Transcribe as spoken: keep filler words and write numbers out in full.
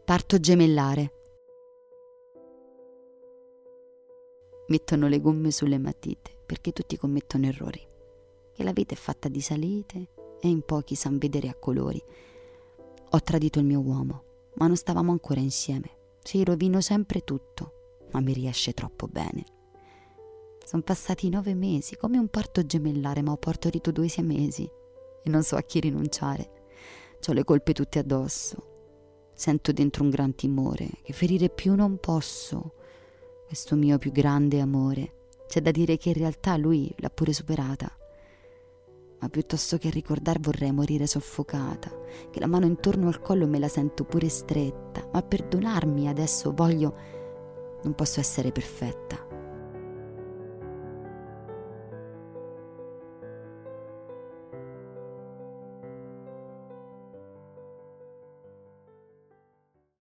Parto gemellare. Mettono le gomme sulle matite, perché tutti commettono errori. Che la vita è fatta di salite e in pochi san vedere a colori. Ho tradito il mio uomo, ma non stavamo ancora insieme. Sì, rovino sempre tutto, ma mi riesce troppo bene. Sono passati nove mesi, come un parto gemellare, ma ho partorito due siamesi e non so a chi rinunciare. C'ho le colpe tutte addosso. Sento dentro un gran timore, che ferire più non posso questo mio più grande amore. C'è da dire che in realtà lui l'ha pure superata. Ma piuttosto che ricordar vorrei morire soffocata, che la mano intorno al collo me la sento pure stretta. Ma perdonarmi adesso voglio, non posso essere perfetta.